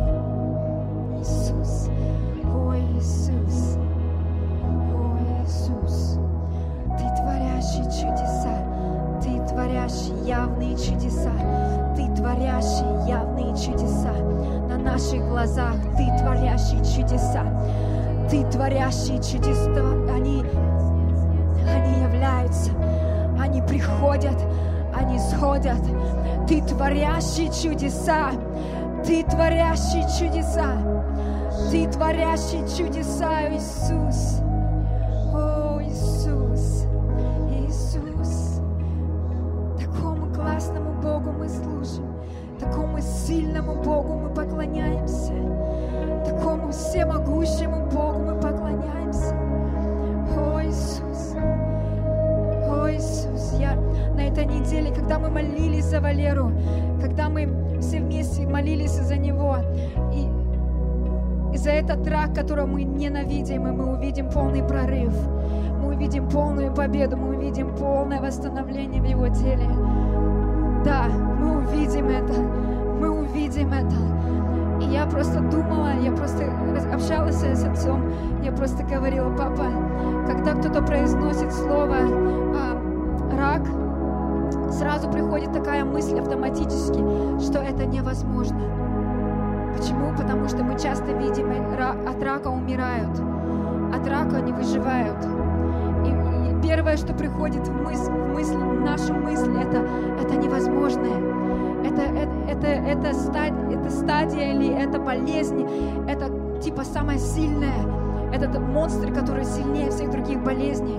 Speaker 3: Иисус. О, Иисус. О, Иисус. Ты творящий чудеса. Ты творящий явные чудеса. Ты творящий явные чудеса. На наших глазах Ты творящий чудеса. Ты творящий чудеса. Они, они являются. Они приходят. Они сходят. Ты творящий чудеса. Ты творящий чудеса. Ты творящий чудеса, Иисус. О, Иисус. Иисус. Такому классному Богу мы служим. Такому сильному Богу мы поклоняемся. Такому всемогущему Богу мы поклоняемся. О, Иисус. О, Иисус. Я на этой неделе, когда мы молились за Валеру, когда мы все вместе молились за него, и, и за этот рак, которого мы ненавидим, и мы увидим полный прорыв, мы увидим полную победу, мы увидим полное восстановление в его теле. Да, мы увидим это, мы увидим это. И я просто думала, я просто общалась с отцом, я просто говорила: папа, когда кто-то произносит слово а, «рак», сразу приходит такая мысль автоматически, что это невозможно. Почему? Потому что мы часто видим, от рака умирают, от рака не выживают. И, и первое, что приходит в мысль, в мысль, в нашу мысль, это, это невозможное. Это, это, это, это, стадия, это стадия или это болезнь, это типа самая сильная. Это монстр, который сильнее всех других болезней.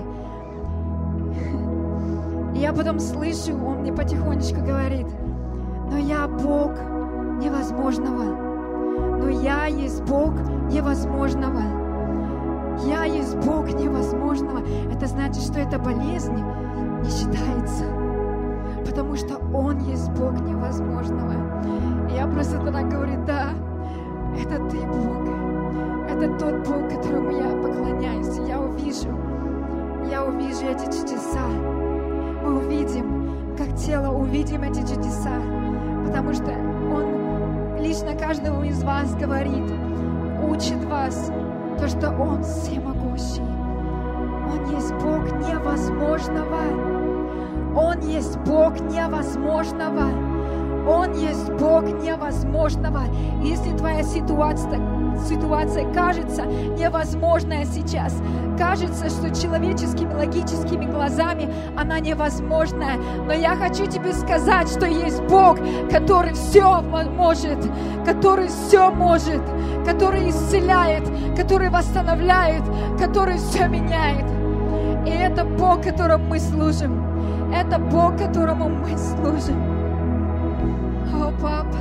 Speaker 3: И я потом слышу, он мне потихонечку говорит: но я Бог невозможного. Но я есть Бог невозможного. Я есть Бог невозможного. Это значит, что эта болезнь не считается. Потому что Он есть Бог невозможного. И я просто тогда говорю: да, это Ты, Бог. Это тот Бог, которому я поклоняюсь. Я увижу, я увижу эти чудеса. Мы увидим, как тело увидим эти чудеса. Потому что Он лично каждому из вас говорит, учит вас, то, что Он всемогущий. Он есть Бог невозможного. Он есть Бог невозможного. Он есть Бог невозможного. Если твоя ситуация, ситуация кажется невозможная сейчас, кажется, что человеческими, логическими глазами она невозможная, но я хочу тебе сказать, что есть Бог, который все может, который все может, который исцеляет, который восстанавливает, который все меняет. И это Бог, которому мы служим. Это Бог, которому мы служим. О, Папа,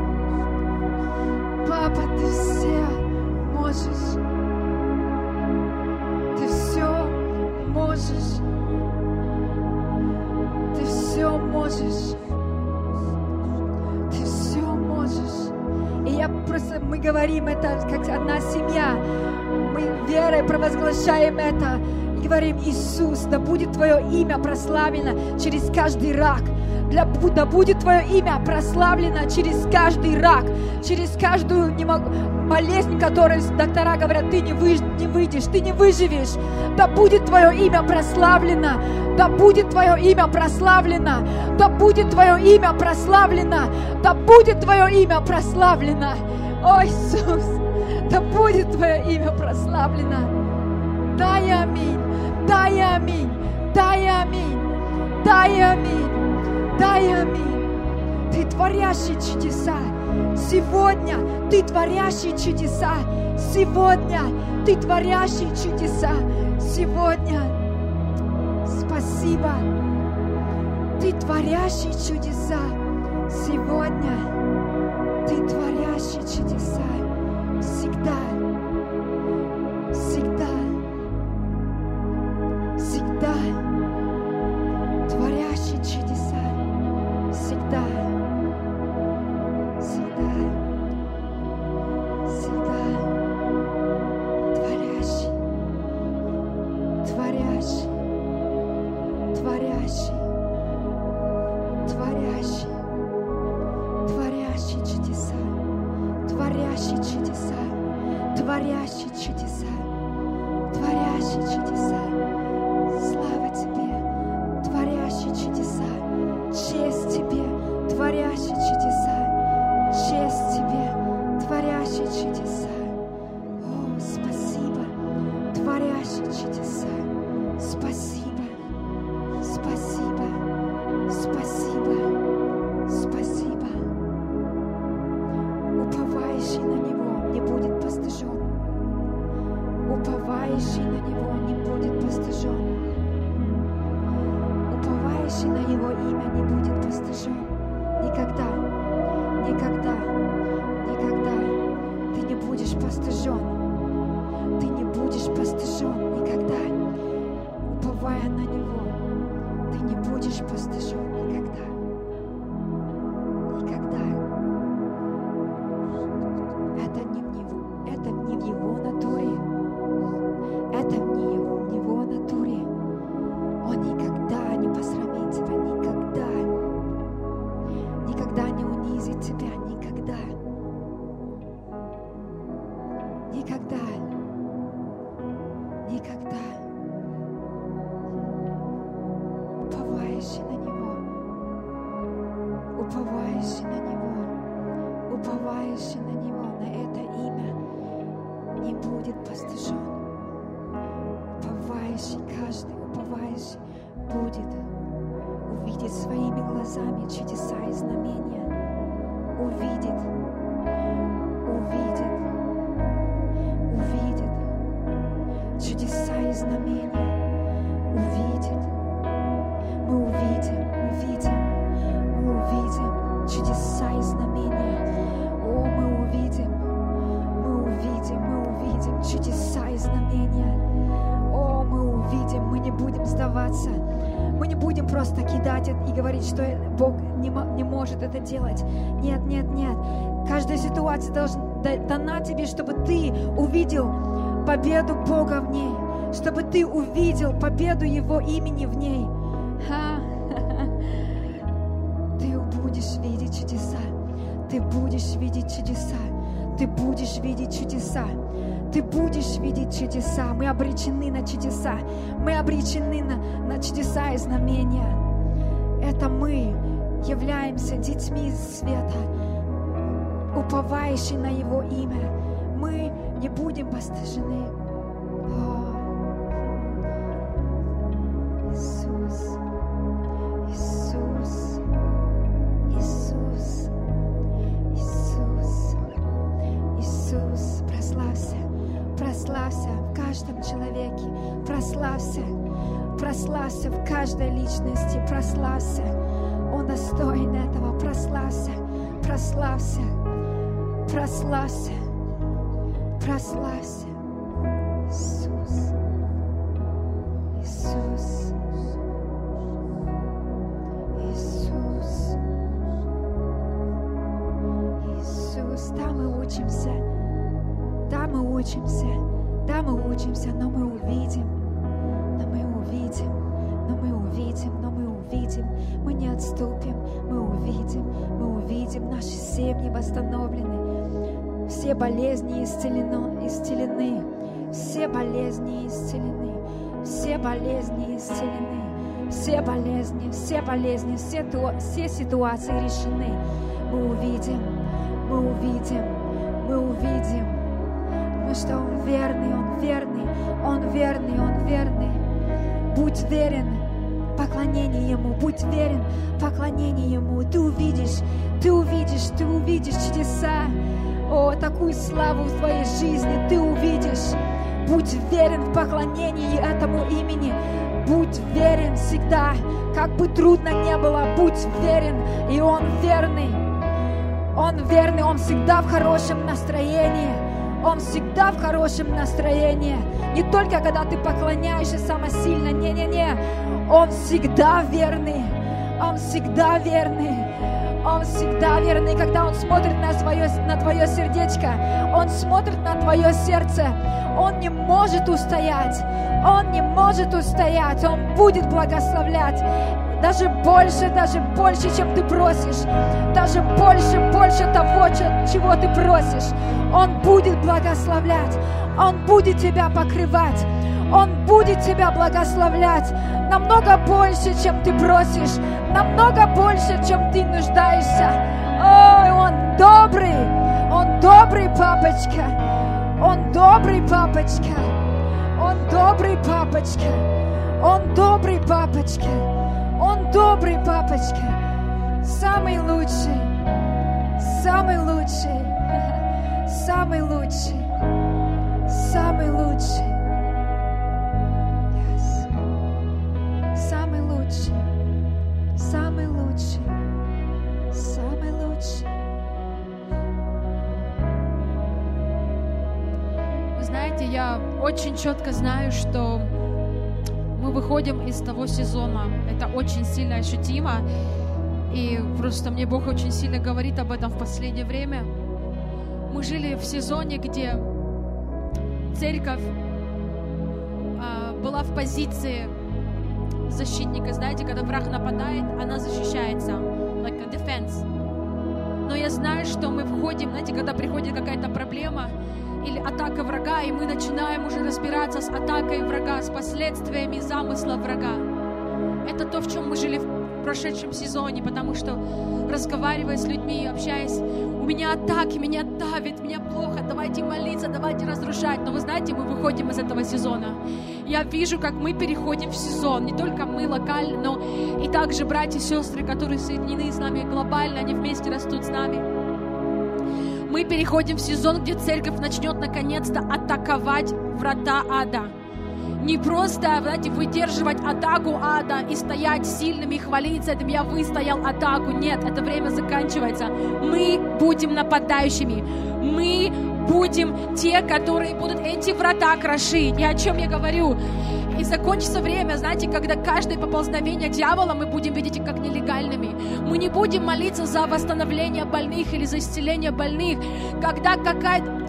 Speaker 3: Папа, Ты все можешь. Ты все можешь. Ты все можешь. Ты все можешь. И я просто, мы говорим это как одна семья. Мы верой провозглашаем это. И говорим: Иисус, да будет Твое имя прославлено через каждый рак. Для, да будет Твое имя прославлено через каждый рак, через каждую болезнь, которую доктора говорят, ты не, вы, не выйдешь, ты не выживешь. Да будет Твое имя прославлено, да будет Твое имя прославлено, да будет Твое имя прославлено, да будет Твое имя прославлено. О, Иисус, да будет Твое имя прославлено. Дай аминь, дай аминь, дай аминь, дай аминь. Дай аминь. Ты творящий чудеса. Сегодня Ты творящий чудеса. Сегодня Ты творящий чудеса. Сегодня. Спасибо. Ты творящий чудеса. Сегодня Ты творящий чудеса. Всегда. Всегда. Всегда. Творящий чудеса. Всегда, всегда, всегда творящий, творящий, творящий, творящий, творящий чудеса, творящий чудеса, творящий чудеса, творящий чудеса. Слава Тебе, творящий чудеса. Честь Тебе, творящий чудеса. Честь Тебе, творящий чудеса. О, спасибо, творящий чудеса. Спасибо, спасибо, спасибо, спасибо. Уповающий на Него не будет постыжен. Уповающий на Него не будет постыжен. Уповающий на Его имя не будет постыжен. Никогда, никогда, никогда ты не будешь постыжен. Ты не будешь постыжен никогда. Уповая на Него, ты не будешь постыжен никогда. Никогда. Это не в Него, это не в Его натуре. Это не в Его натуре. Он никогда не посрамит тебя, никогда. Никогда не унизит тебя, никогда. Никогда. Никогда. Уповающий на Него. Уповающий на Него. Уповающий на Него, на это имя не будет постыжен. Уповающий, каждый уповающий будет увидеть своими глазами чудеса и знамения. Увидит, увидит, увидит чудеса и знамения. Увидит. Мы увидим, мы видим, мы увидим чудеса и знамения. О, мы увидим, мы увидим, мы увидим чудеса и знамения. О, мы увидим, мы не будем сдаваться. Мы не будем просто кидать это и говорить, что Бог не, не может это делать. Нет, нет, нет. Каждая ситуация должна дана тебе, чтобы ты увидел победу Бога в ней, чтобы ты увидел победу Его имени в ней. Ты будешь видеть чудеса. Ты будешь видеть чудеса. Ты будешь видеть чудеса. Ты будешь видеть чудеса. Мы обречены на чудеса. Мы обречены на, на чудеса и знамения. Это мы являемся детьми света, уповающие на Его имя. Мы не будем постыжены. О, Иисус, Иисус, Иисус, Иисус, Иисус, прославься. Прославься в каждом человеке, прославься, прославься в каждой личности, прославься. Он достоин этого, прославься, прославься, прославься, прославься. Иисус, Иисус, Иисус, Иисус. Да, мы учимся. Да, мы учимся, да, мы учимся, но мы увидим, но мы увидим, но мы увидим, но мы увидим, мы не отступим, мы увидим, мы увидим, наши семьи восстановлены, все болезни исцелены, исцелены, все болезни исцелены, все болезни исцелены, все болезни, все болезни, все, все ситуации решены. Мы увидим, мы увидим, мы увидим. Потому что Он верный, Он верный, Он верный, Он верный. Будь верен поклонению Ему, будь верен поклонению Ему. Ты увидишь, ты увидишь, ты увидишь чудеса. О, такую славу в твоей жизни ты увидишь. Будь верен в поклонении этому имени. Будь верен всегда, как бы трудно не было, будь верен. И Он верный, Он верный, Он всегда в хорошем настроении. Он всегда в хорошем настроении. Не только когда ты поклоняешься самосильно. Не-не-не. Он всегда верный. Он всегда верный. Он всегда верный. Когда Он смотрит на свое, на твое сердечко, Он смотрит на твое сердце. Он не может устоять. Он не может устоять. Он будет благословлять. Даже больше, даже больше, чем ты просишь. Даже больше, больше того, чего ты просишь. Он будет благословлять. Он будет тебя покрывать. Он будет тебя благословлять. Намного больше, чем ты просишь. Намного больше, чем ты нуждаешься. Ой, Он добрый. Он добрый, папочка. Он добрый, папочка. Он добрый, папочка. Он добрый, папочка. Он добрый, папочка, самый лучший, самый лучший, самый лучший, самый лучший, yes. Самый лучший, самый лучший, самый лучший.
Speaker 1: Вы знаете, я очень четко знаю, что мы выходим из того сезона. Это очень сильно ощутимо. И просто мне Бог очень сильно говорит об этом в последнее время. Мы жили в сезоне, где церковь а, была в позиции защитника. Знаете, когда враг нападает, она защищается. Like a defense. Но я знаю, что мы входим, знаете, когда приходит какая-то проблема или атака врага, и мы начинаем уже разбираться с атакой врага, с последствиями замысла врага. Это то, в чем мы жили в прошедшем сезоне, потому что, разговаривая с людьми, общаясь, у меня атаки, меня давит, меня плохо, давайте молиться, давайте разрушать. Но вы знаете, мы выходим из этого сезона. Я вижу, как мы переходим в сезон, не только мы локально, но и также братья и сестры, которые соединены с нами глобально, они вместе растут с нами. Мы переходим в сезон, где церковь начнет наконец-то атаковать врата ада. Не просто, знаете, выдерживать атаку ада и стоять сильными и хвалиться этим, я выстоял атаку. Нет, это время заканчивается. Мы будем нападающими. Мы будем те, которые будут эти врата крошить. И о чем я говорю? И закончится время, знаете, когда каждое поползновение дьявола мы будем видеть как нелегальными. Мы не будем молиться за восстановление больных или за исцеление больных. Когда какая-то...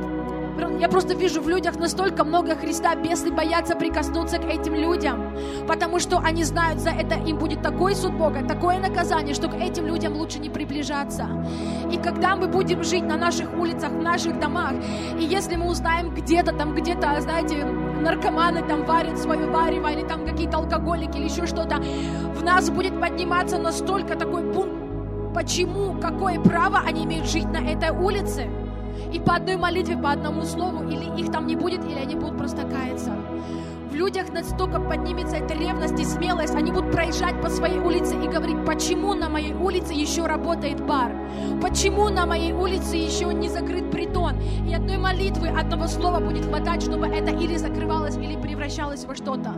Speaker 1: Я просто вижу в людях настолько много Христа, бесы боятся прикоснуться к этим людям, потому что они знают, за это им будет такой суд Бога, такое наказание, что к этим людям лучше не приближаться. И когда мы будем жить на наших улицах, в наших домах, и если мы узнаем где-то, там где-то, знаете, наркоманы там варят свое варево, или там какие-то алкоголики, или еще что-то, в нас будет подниматься настолько такой бунт. Почему, какое право они имеют жить на этой улице? И по одной молитве, по одному слову, или их там не будет, или они будут просто каяться. В людях настолько поднимется эта ревность и смелость, они будут проезжать по своей улице и говорить, почему на моей улице еще работает бар? Почему на моей улице еще не закрыт притон? И одной молитвы, одного слова будет хватать, чтобы это или закрывалось, или превращалось во что-то.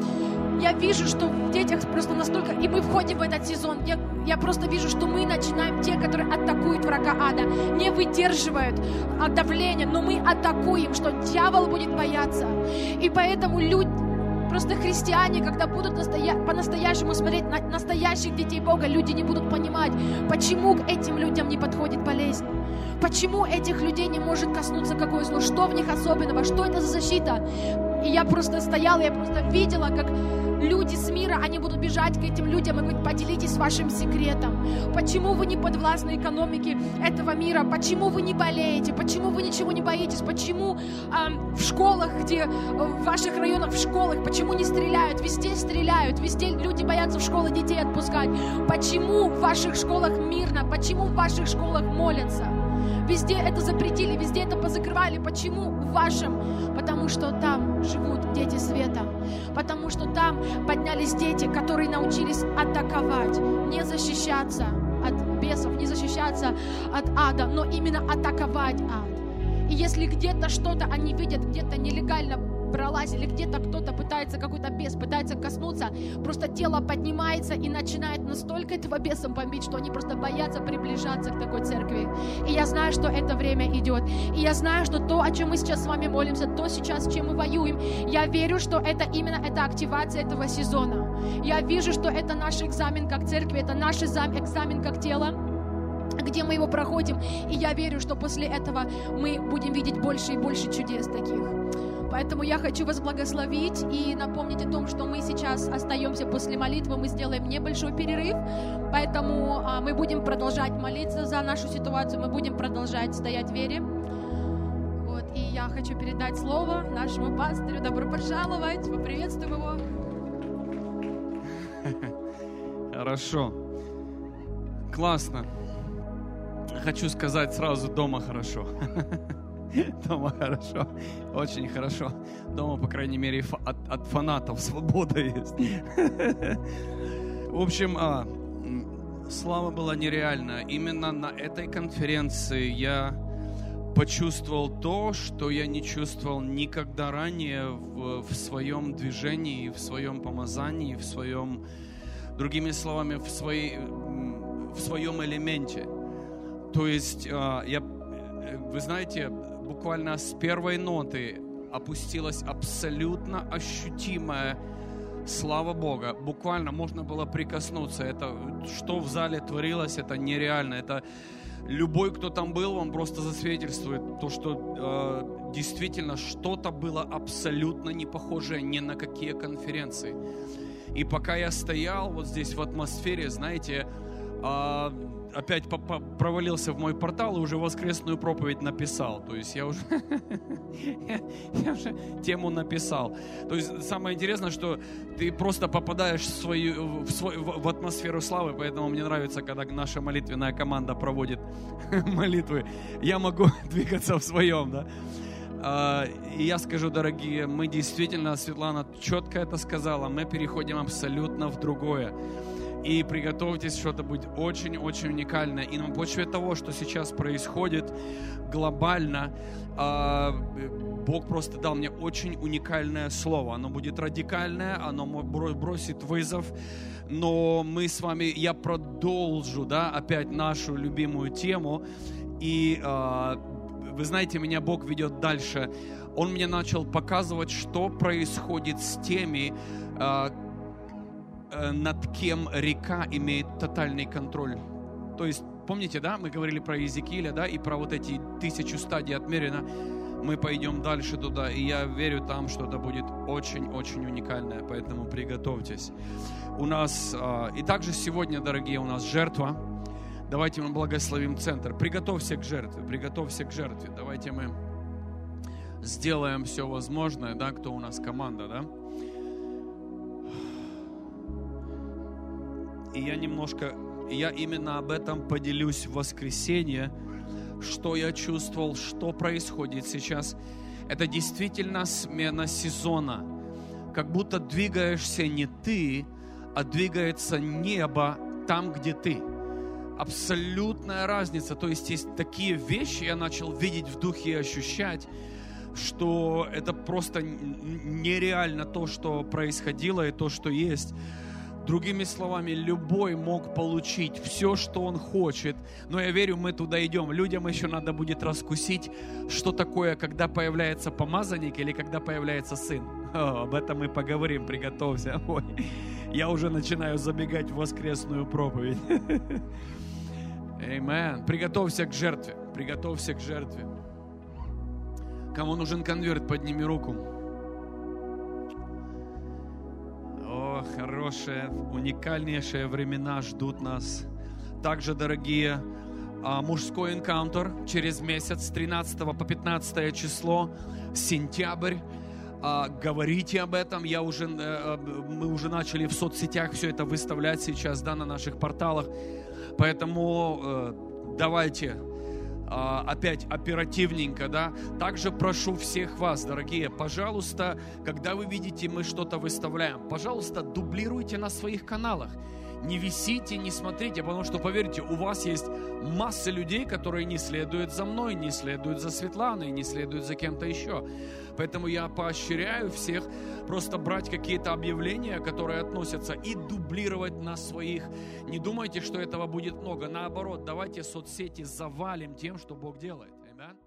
Speaker 1: Я вижу, что в детях просто настолько... И мы входим в этот сезон. Я, я просто вижу, что мы начинаем те, которые атакуют врага ада. Не выдерживают давления, но мы атакуем, что дьявол будет бояться. И поэтому люди... Просто христиане, когда будут настоя... по-настоящему смотреть на настоящих детей Бога, люди не будут понимать, почему к этим людям не подходит болезнь. Почему этих людей не может коснуться какое зло, что в них особенного, что это за защита. И я просто стояла, я просто видела, как люди с мира, они будут бежать к этим людям и говорить, поделитесь вашим секретом. Почему вы не подвластны экономике этого мира? Почему вы не болеете? Почему вы ничего не боитесь? Почему э, в школах, где в ваших районах, в школах, почему не стреляют? Везде стреляют, везде люди боятся в школы детей отпускать. Почему в ваших школах мирно? Почему в ваших школах молятся? Везде это запретили, везде это позакрывали. Почему в вашем? Потому что там живут дети света. Потому что там поднялись дети, которые научились атаковать, не защищаться от бесов, не защищаться от ада, но именно атаковать ад. И если где-то что-то они видят, где-то нелегально пролазили, где-то кто-то пытается, какой-то бес пытается коснуться, просто тело поднимается и начинает настолько этого бесом бомбить, что они просто боятся приближаться к такой церкви. И я знаю, что это время идет. И я знаю, что то, о чем мы сейчас с вами молимся, то сейчас, с чем мы воюем, я верю, что это именно эта активация этого сезона. Я вижу, что это наш экзамен как церкви, это наш экзамен как тело, где мы его проходим. И я верю, что после этого мы будем видеть больше и больше чудес таких. Поэтому я хочу вас благословить и напомнить о том, что мы сейчас остаемся после молитвы, мы сделаем небольшой перерыв, поэтому а, мы будем продолжать молиться за нашу ситуацию, мы будем продолжать стоять в вере. Вот, и я хочу передать слово нашему пастырю. Добро пожаловать, поприветствуем его.
Speaker 4: Хорошо. Классно. Хочу сказать сразу, дома хорошо. Дома хорошо, очень хорошо. Дома, по крайней мере, от, от фанатов свобода есть. В общем, а, слава была нереальна. Именно на этой конференции я почувствовал то, что я не чувствовал никогда ранее в, в своем движении, в своем помазании, в своем, другими словами, в, своей, в своем элементе. То есть, а, я, вы знаете, буквально с первой ноты опустилась абсолютно ощутимая слава Бога. Буквально можно было прикоснуться. Это, что в зале творилось, это нереально. Это любой, кто там был, он просто засвидетельствует то, что э, действительно что-то было абсолютно не похожее ни на какие конференции. И пока я стоял вот здесь в атмосфере, знаете, а, опять провалился в мой портал и уже воскресную проповедь написал. То есть я уже, я уже тему написал. То есть самое интересное, что ты просто попадаешь в, свою, в, свой, в атмосферу славы, поэтому мне нравится, когда наша молитвенная команда проводит молитвы. Я могу двигаться в своем, да. И я скажу, дорогие, мы действительно, Светлана четко это сказала, мы переходим абсолютно в другое. И приготовьтесь, что-то будет очень-очень уникальное. И на почве того, что сейчас происходит глобально, Бог просто дал мне очень уникальное слово. Оно будет радикальное, оно бросит вызов. Но мы с вами, я продолжу, да, опять нашу любимую тему. И вы знаете, меня Бог ведет дальше. Он мне начал показывать, что происходит с теми, над кем река имеет тотальный контроль. То есть, помните, да, мы говорили про Иезекииля, да, и про вот эти тысячу стадий отмерено. Мы пойдем дальше туда, и я верю, там что-то будет очень-очень уникальное, поэтому приготовьтесь. У нас, и также сегодня, дорогие, у нас жертва. Давайте мы благословим центр. Приготовься к жертве, приготовься к жертве. Давайте мы сделаем все возможное, да, кто у нас команда, да. И я немножко, я именно об этом поделюсь в воскресенье, что я чувствовал, что происходит сейчас. Это действительно смена сезона. Как будто двигаешься не ты, а двигается небо там, где ты. Абсолютная разница. То есть есть такие вещи, я начал видеть в духе и ощущать, что это просто нереально то, что происходило и то, что есть. Другими словами, любой мог получить все, что он хочет. Но я верю, мы туда идем. Людям еще надо будет раскусить, что такое, когда появляется помазанник или когда появляется сын. О, об этом мы поговорим, приготовься. Ой, я уже начинаю забегать в воскресную проповедь. Аминь. Приготовься к жертве. Приготовься к жертве. Кому нужен конверт, подними руку. О, хорошие, уникальнейшие времена ждут нас. Также, дорогие, мужской энкаунтер через месяц, с тринадцатого по пятнадцатое число, сентябрь. Говорите об этом. Я уже, мы уже начали в соцсетях все это выставлять сейчас, да, на наших порталах. Поэтому давайте опять оперативненько, да. Также прошу всех вас, дорогие, пожалуйста, когда вы видите, мы что-то выставляем, пожалуйста, дублируйте на своих каналах. Не висите, не смотрите, потому что, поверьте, у вас есть масса людей, которые не следуют за мной, не следуют за Светланой, не следуют за кем-то еще. Поэтому я поощряю всех просто брать какие-то объявления, которые относятся, и дублировать на своих. Не думайте, что этого будет много. Наоборот, давайте соцсети завалим тем, что Бог делает. Аминь.